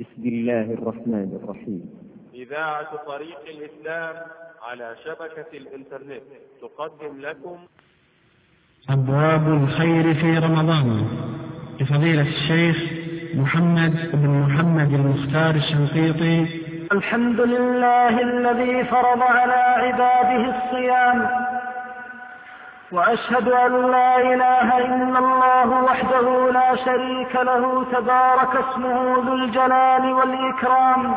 بسم الله الرحمن الرحيم. إذاعة طريق الإسلام على شبكة الإنترنت تقدم لكم أبواب الخير في رمضان لفضيلة الشيخ محمد بن محمد المختار الشنقيطي. الحمد لله الذي فرض على عباده الصيام، وأشهد أن لا إله إلا الله وحده لا شريك له تبارك اسمه ذو الجلال والإكرام،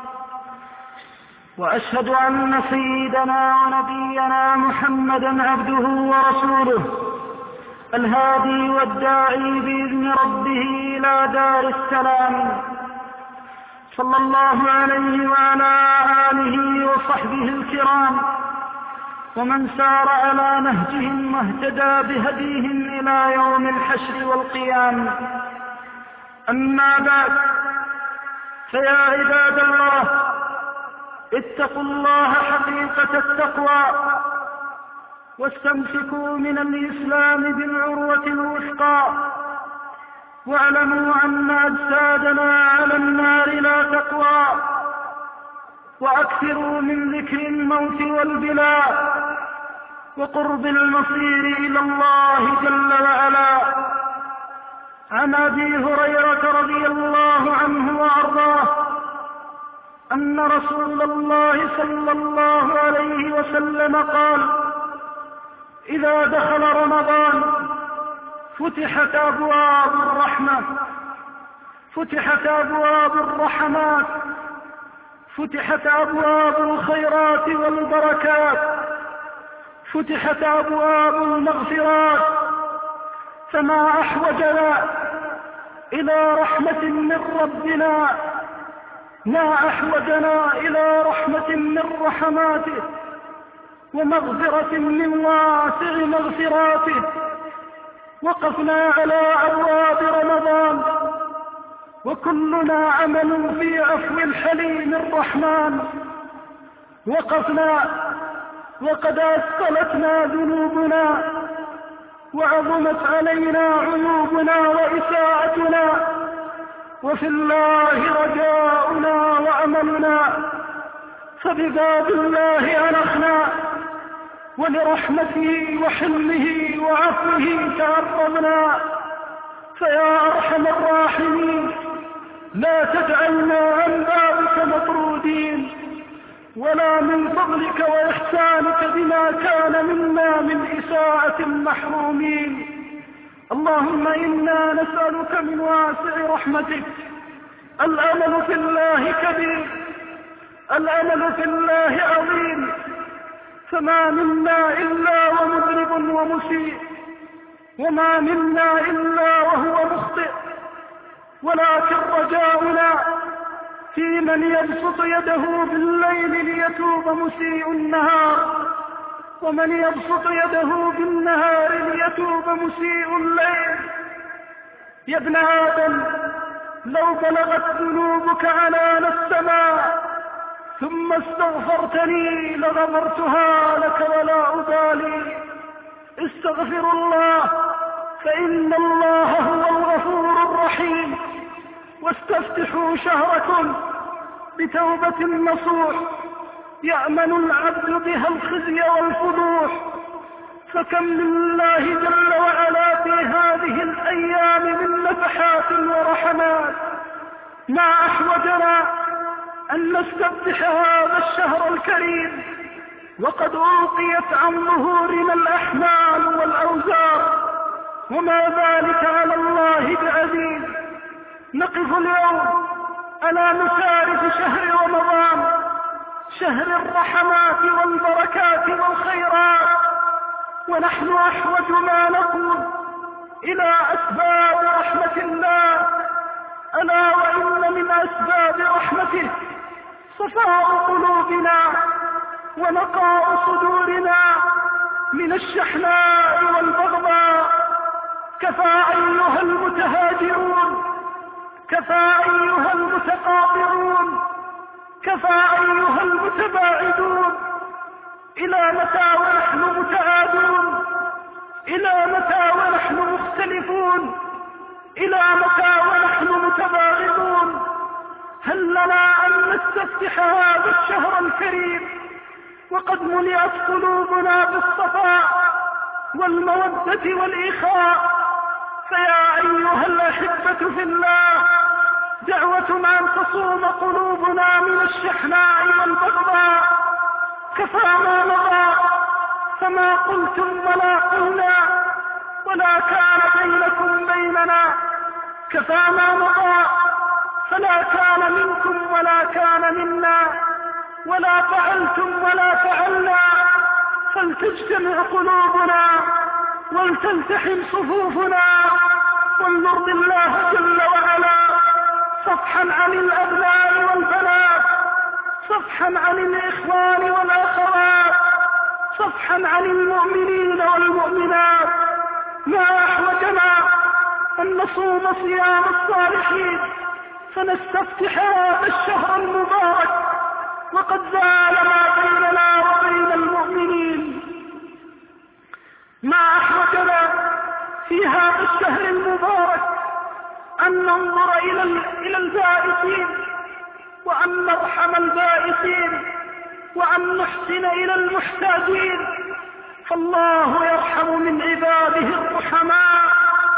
وأشهد أن سيدنا ونبينا محمدا عبده ورسوله الهادي والداعي بإذن ربه إلى دار السلام، صلى الله عليه وعلى آله وصحبه الكرام ومن سار على نهجهم واهتدى بهديهم إلى يوم الحشر والقيام. أما بعد، فيا عباد الله، اتقوا الله حقيقة التقوى، واستمسكوا من الإسلام بالعروة الوثقى، واعلموا أن أجسادنا على النار لا تقوى، وأكثروا من ذكر الموت والبلاء وقرب المصير إلى الله جل وعلا. عن أبي هريرة رضي الله عنه وأرضاه أن رسول الله صلى الله عليه وسلم قال: إذا دخل رمضان فتحت أبواب الرحمة، فتحت أبواب الرحمات، فتحت أبواب الخيرات والبركات، فتحت أبواب المغفرات، فما أحوجنا إلى رحمة من ربنا، ما أحوجنا إلى رحمة من رحماته ومغفرة من واسع مغفراته. وقفنا على أبواب رمضان وكلنا عمل في عفو الحليم الرحمن. وقفنا وقد أثقلتنا ذنوبنا وعظمت علينا عيوبنا وإساءتنا، وفي الله رجاؤنا وأملنا، فبباب الله أنخنا، ولرحمته وحلمه وعفوه تعرضنا. فيا أرحم الراحمين، لا تجعلنا عن بابك مطرودين، ولا من فضلك وإحسانك بما كان منا من إساءة محرومين. اللهم إنا نسألك من واسع رحمتك. الأمل في الله كبير، الأمل في الله عظيم، فما منا إلا ومذنب ومسيء، وما منا إلا وهو مخطئ، ولكن رجاؤنا في من يبسط يده بالليل ليتوب مسيء النهار، ومن يبسط يده بالنهار ليتوب مسيء الليل. يا ابن آدم، لو بلغت ذنوبك عنان السماء ثم استغفرتني لغفرتها لك ولا أبالي. استغفروا الله، فإن الله هو الغفور الرحيم. واستفتحوا شهركم بتوبة نصوح يأمن العبد بها الخزي والفضوح. فكم لله جل وعلا في هذه الأيام من نفحات ورحمات، ما أحوجنا أن نستفتح هذا الشهر الكريم وقد ألقيت عن ظهورنا الأحمال والأوزار، وما ذلك على الله بعزيز. نقف اليوم على مسارف شهر رمضان، شهر الرحمات والبركات والخيرات، ونحن أحوج ما نقول إلى أسباب رحمة الله. ألا وإن من أسباب رحمته صفاء قلوبنا ونقاء صدورنا من الشحناء والبغضاء. كفى أيها المتهاجرون، كفى أيها المتقاطعون، كفى أيها المتباعدون. إلى متى ونحن متعادون؟ إلى متى ونحن مختلفون؟ إلى متى ونحن متباغضون؟ فلنستفتح هذا الشهر الكريم وقد ملئت قلوبنا بالصفاء والمودة والإخاء. فيا أيها الأحبة في الله، دعوة أن تصوم قلوبنا من الشحناء والبغضاء. كفى ما مضى فما قلتم ولا قلنا ولا كان بينكم بيننا، كفى ما مضى فلا كان منكم ولا كان منا، ولا فعلتم ولا فعلنا، فلتجتمع قلوبنا ولتلتحم صفوفنا ولنرضي الله جل وعلا، صفحا عن الأبناء والبنات، صفحا عن الإخوان والأخوات، صفحا عن المؤمنين والمؤمنات. ما أحوجنا أن نصوم صيام الصالحين فنستفتح هذا الشهر المبارك وقد زال ما بيننا وبين المؤمنين. ما أحوجنا في هذا الشهر المبارك أن ننظر إلى البائسين، وأن نرحم البائسين، وأن نحسن إلى المحتاجين، فالله يرحم من عباده الرحماء.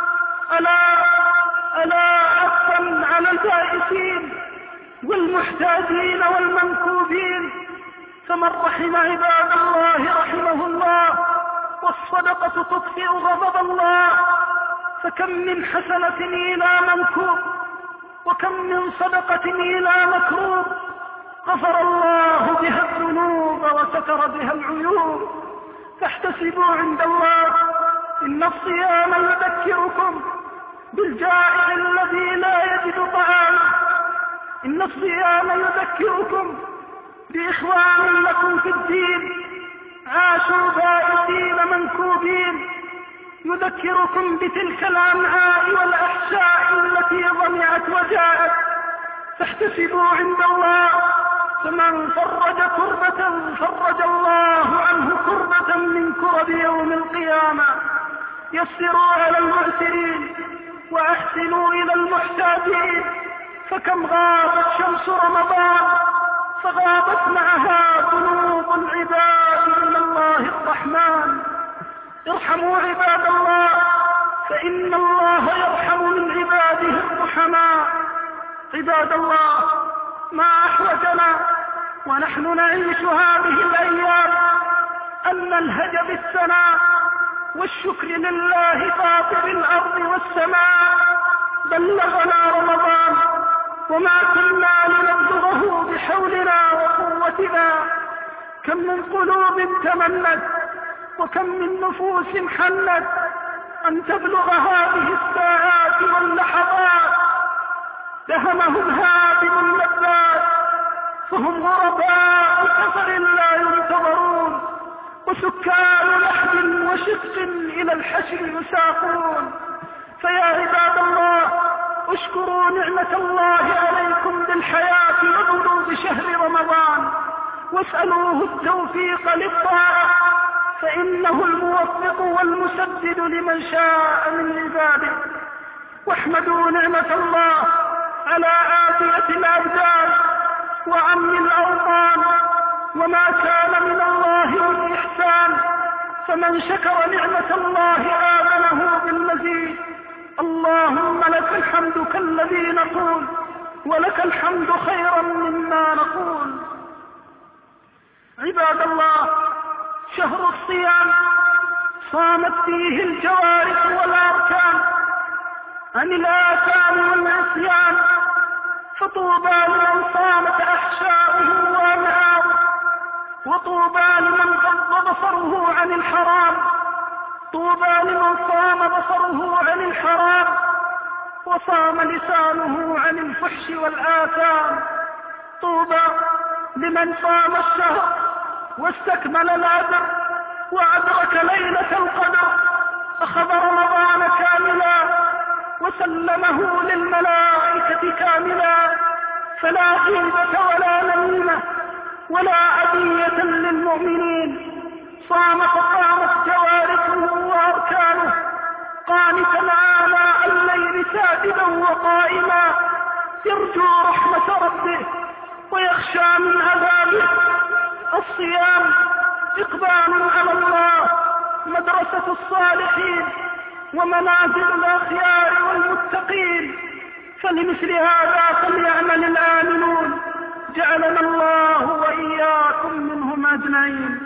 ألا عفوا على البائسين والمحتاجين والمنكوبين، فمن رحم عباد الله رحمه الله، والصدقة تطفئ غضب الله. فكم من حسنة إلى منكوب، وكم من صدقة إلى مكروب، غفر الله بها الذنوب وستر بها العيوب. فاحتسبوا عند الله، إن الصيام يذكركم بالجائع الذي لا يجد طعامه، إن الصيام يذكركم بإخوان لكم في الدين عاشوا بائسين منكوبين، يذكركم بتلك الأمعاء والأحشاء التي ضمعت وجاءت. فاحتسبوا عند الله، فمن فرج كربة فرج الله عنه كربة من كرب يوم القيامة. يسروا على المعسرين وأحسنوا إلى المحتاجين، فكم غابت شمس رمضان فغابت معها قلوب العباد من الله الرحمن. ارحموا عباد الله، فإن الله يرحم من عباده الرحماء. عباد الله، ما أحوجنا ونحن نعيش هذه الأيام أن نلهج بالثناء والشكر لله فاطر الأرض والسماء. بلغنا رمضان وما كنا لنبلغه بحولنا وقوتنا. كم من قلوب تمنت وكم من نفوس حنت أن تبلغ هذه الساعات واللحظات. دهمهم هادم اللذات، فهم غرباء سفر لا ينتظرون، وسكان لحد وشق إلى الحشر يساقون. فيا عباد الله، اشكروا نعمة الله عليكم بالحياة وبلوغ شهر رمضان، واسألوه التوفيق للطاعة، فإنه الموفق والمسدد لمن شاء من عباده. واحمدوا نعمة الله على عافية الأبدان وأمن الأوطان، وما كان من الله من إحسان. فمن شكر نعمة الله آمنه بالمزيد. اللهم لك الحمد كالذي نقول، ولك الحمد خيرا مما نقول. عباد الله، شهر الصيام صامت فيه الجوارح والأركان عن الآثام والعصيان، فطوبى لمن صامت أحشاؤه وأمعاؤه، وطوبى لمن غض بصره عن الحرام، طوبى لمن صام بصره عن الحرام وصام لسانه عن الفحش والآثام. طوبى لمن صام الشهر واستكمل الأجر وأدرك ليلة القدر، أخذ رمضان كاملا وسلمه للملائكة كاملا، فلا غيبة ولا نميمة ولا عدية للمؤمنين. صام فقامت جوارحه وأركانه قانتا آلاء الليل ساجدا وقائما، يرجو رحمة ربه ويخشى ويخشى من عذابه. الصيام إقبال على الله، مدرسة الصالحين ومنازل الأخيار والمتقين، فلمثل هذا فليعمل الآمنون، جعلنا الله وإياكم منهم أجمعين.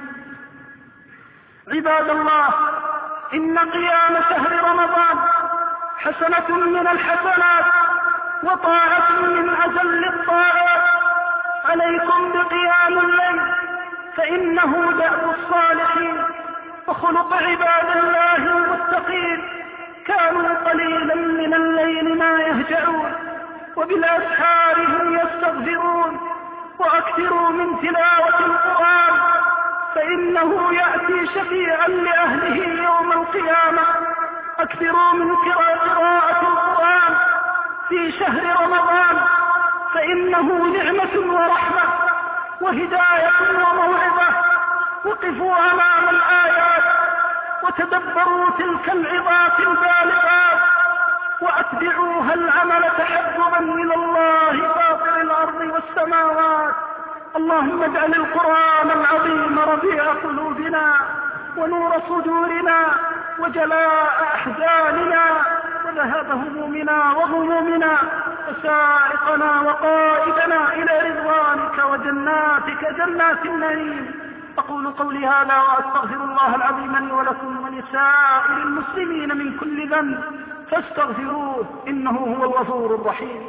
عباد الله، إن قيام شهر رمضان حسنة من الحسنات وطاعة من أجل الطاعات. عليكم بقيام الليل، فإنه دأب الصالحين وخلق عباد الله المتقين، كانوا قليلا من الليل ما يهجعون وبالأسحار هم يستغفرون. وأكثروا من تلاوة القرآن، فإنه يأتي شفيعا لأهله يوم القيامة. أكثروا من قراءة القرآن في شهر رمضان، فإنه نعمة ورحمة وهداية وموعظة. وقفوا أمام الآيات وتدبروا تلك العظات البالغات، وأتبعوها العمل تحببا إلى الله فاطر الأرض والسماوات. اللهم اجعل القرآن العظيم ربيع قلوبنا ونور صدورنا وجلاء أحزاننا وذهاب همومنا وغمومنا وسائقنا وقائدنا إلى رضوانك وجناتك جنات النعيم. أقول قولي هذا وأستغفر الله العظيم لي ولكم ولسائر المسلمين من كل ذنب فاستغفروه إنه هو الغفور الرحيم.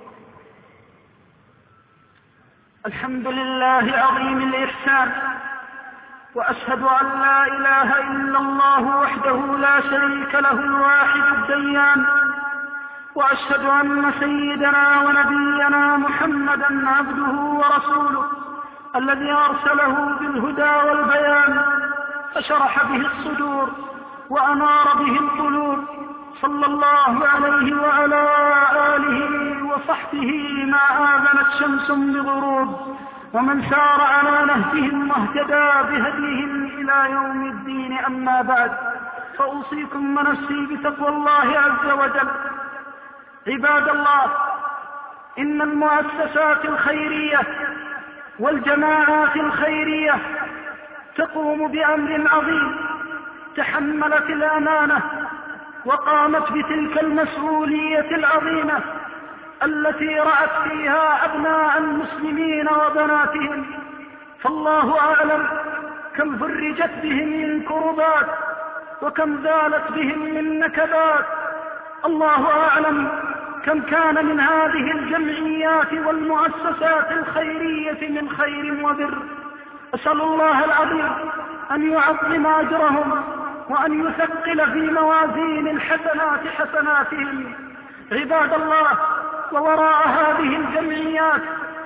الحمد لله عظيم الإحسان، وأشهد أن لا إله إلا الله وحده لا شريك له الواحد الديان، وأشهد أن سيدنا ونبينا محمدا عبده ورسوله الذي أرسله بالهدى والبيان، فشرح به الصدور وأنار به القلوب، صلى الله عليه وعلى آله وصحبه ما آذنت شمس بغروب، ومن سار على نهجهم واهتدى بهديهم إلى يوم الدين. أما بعد، فأوصيكم ونفسي بتقوى الله عز وجل. عباد الله، إن المؤسسات الخيرية والجماعات الخيرية تقوم بأمر عظيم، تحملت الأمانة وقامت بتلك المسؤولية العظيمة التي رأت فيها أبناء المسلمين وبناتهم، فالله أعلم كم فرجت بهم من كربات وكم زالت بهم من نكبات. الله أعلم كم كان من هذه الجمعيات والمؤسسات الخيرية من خير وبر. أسأل الله العظيم أن يعظم أجرهم وأن يثقل في موازين الحسنات حسناتهم. عباد الله، ووراء هذه الجمعيات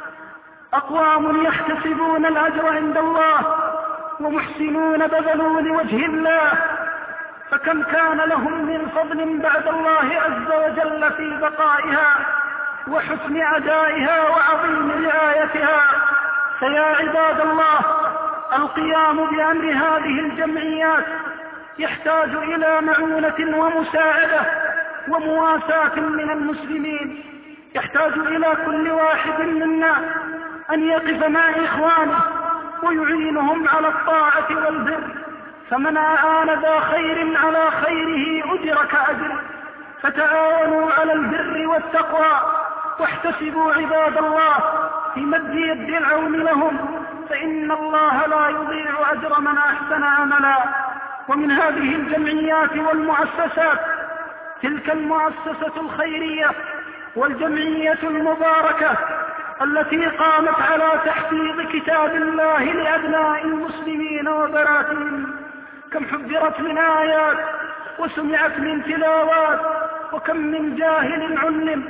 أقوام يحتسبون الأجر عند الله ومحسنون بذلوا لوجه الله، فكم كان لهم من فضل بعد الله عز وجل في بقائها وحسن أدائها وعظيم رعايتها. فيا عباد الله، القيام بأمر هذه الجمعيات يحتاج إلى معونة ومساعدة ومواساة من المسلمين. يحتاج إلى كل واحد منا أن يقف مع إخوانه ويعينهم على الطاعة والبر، فمن أعان ذا خير على خيره أجر كأجر. فتعاونوا على البر والتقوى، واحتسبوا عباد الله في مد يد العون لهم، فإن الله لا يضيع أجر من أحسن عملا. ومن هذه الجمعيات والمؤسسات تلك المؤسسة الخيرية والجمعية المباركة التي قامت على تحفيظ كتاب الله لأبناء المسلمين وبناتهم. كم حذرت من آيات وسمعت من تلاوات، وكم من جاهل علم،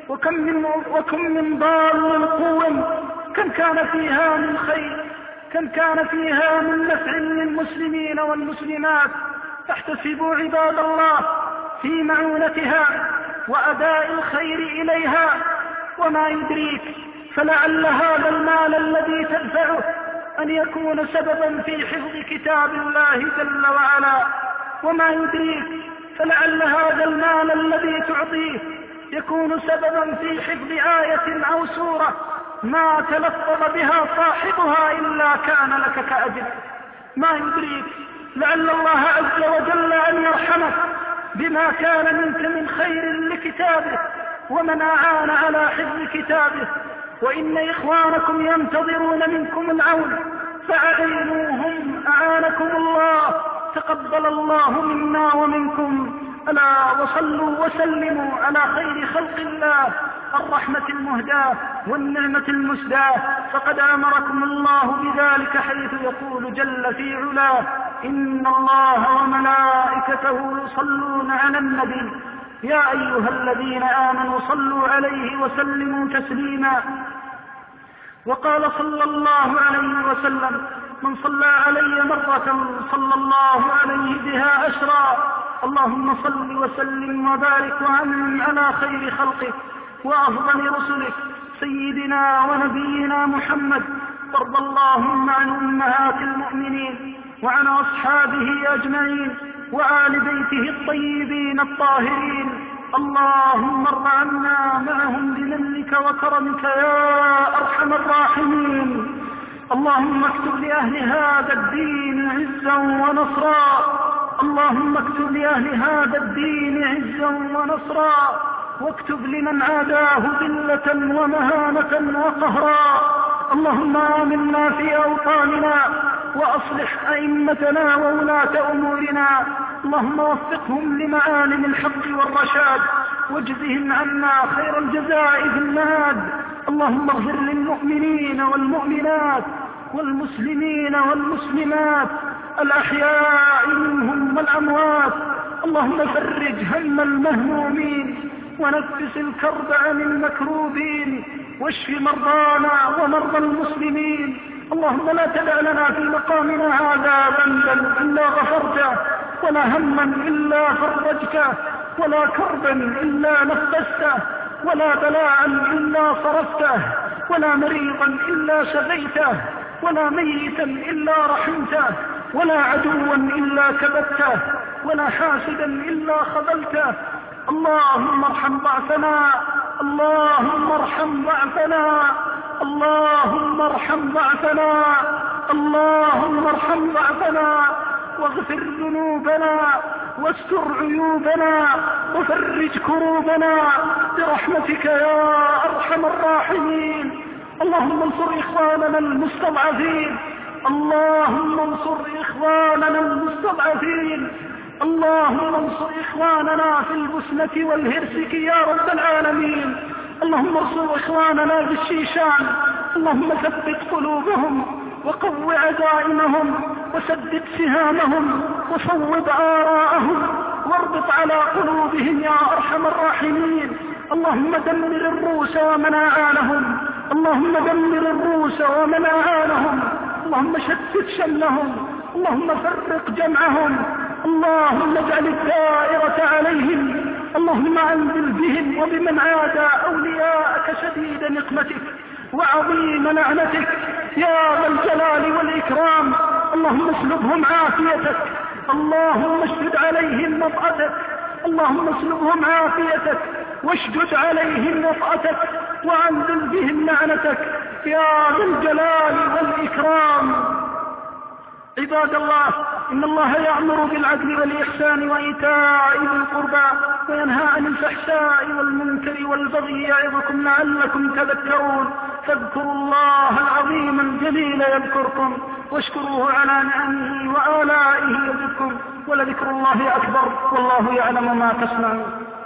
وكم من ضال قوم. كم كان فيها من خير، كم كان فيها من نفع للمسلمين والمسلمات. فاحتسبوا عباد الله في معونتها وأداء الخير إليها. وما يدريك، فلعل هذا المال الذي تدفعه أن يكون سببا في حفظ كتاب الله جل وعلا. وما يدريك، فلعل هذا المال الذي تعطيه يكون سببا في حفظ آية أو سورة ما تلفظ بها صاحبها إلا كان لك كأجر. ما يدريك لعل الله عز وجل أن يرحمك بما كان منك من خير لكتابه ومن أعان على حفظ كتابه. وإن إخوانكم ينتظرون منكم العون فأعينوهم أعانكم الله. تقبل الله منا ومنكم. ألا وصلوا وسلموا على خير خلق الله الرحمة المهداة والنعمة المسداة، فقد أمركم الله بذلك حيث يقول جل في علاه: إن الله وملائكته يصلون على النبي يا أيها الذين آمنوا صلوا عليه وسلموا تسليما. وقال صلى الله عليه وسلم: من صلى علي مرة صلى الله عليه بها 10. اللهم صل وسلم وبارك وأنعم على خير خلقك وأفضل رسلك سيدنا ونبينا محمد. وارض اللهم عن أمهات المؤمنين وعن أصحابه أجمعين وآل بيته الطيبين الطاهرين. اللهم ارض عنا معهم بمنك وكرمك يا أرحم الراحمين. اللهم اكتب لأهل هذا الدين عزا ونصرا. اللهم اكتب لأهل هذا الدين عزا ونصرا، واكتب لمن عاداه ذلة ومهانة وقهرا. اللهم آمنا في أوطاننا وأصلح أئمتنا وولاة أمورنا. اللهم وفقهم لمعالم الحق والرشاد واجزهم عنا خير الجزاء في المعاد. اللهم اغفر للمؤمنين والمؤمنات والمسلمين والمسلمات الأحياء منهم والأموات. اللهم فرج هم المهمومين ونفس الكرب عن المكروبين واشف مرضانا ومرضى المسلمين. اللهم لا تدع لنا في مقامنا هذا ذنبا إلا غفرته، ولا هما إلا فرجته، ولا كربا إلا نفسته، ولا بلاء إلا صرفته، ولا مريضا إلا شفيته، ولا ميتا إلا رحمته، ولا عدوا إلا كبته، ولا حاسدا إلا خذلته. اللهم ارحم ضعفنا، اللهم ارحم ضعفنا، اللهم ارحم ضعفنا، اللهم ارحم ضعفنا، واغفر ذنوبنا واستر عيوبنا وفرج كروبنا برحمتك يا أرحم الراحمين. اللهم انصر إخواننا المستضعفين، اللهم انصر إخواننا المستضعفين، اللهم انصر إخواننا في البسنة والهرسك يا رب العالمين. اللهم انصر إخواننا في الشيشان، اللهم ثبت قلوبهم وقو عزائمهم وسدد سهامهم وصوب آراءهم واربط على قلوبهم يا أرحم الراحمين. اللهم دمر الروس ومن أعانهم، اللهم دمر الروس ومن أعانهم، اللهم شتت شملهم، اللهم فرق جمعهم، اللهم اجعل الدائرة عليهم، اللهم أنزل بهم وبمن عادى أولياءك شديد نقمتك وعظيم لعنتك يا ذا الجلال والإكرام. اللهم اسلبهم عافيتك، اللهم اشدد عليهم وطأتك، اللهم اسلبهم عافيتك واشدد عليهم وطأتك وأنزل بهم لعنتك يا ذا الجلال والإكرام. عباد الله، إن الله يأمر بالعدل والإحسان وإيتاء ذي القربى وينهى عن الفحشاء والمنكر والبغي يعظكم لعلكم تذكرون. فاذكروا الله العظيم الجليل يذكركم واشكروه على نعمه وآلائه يزدكم ولذكر الله أكبر والله يعلم ما تصنعون.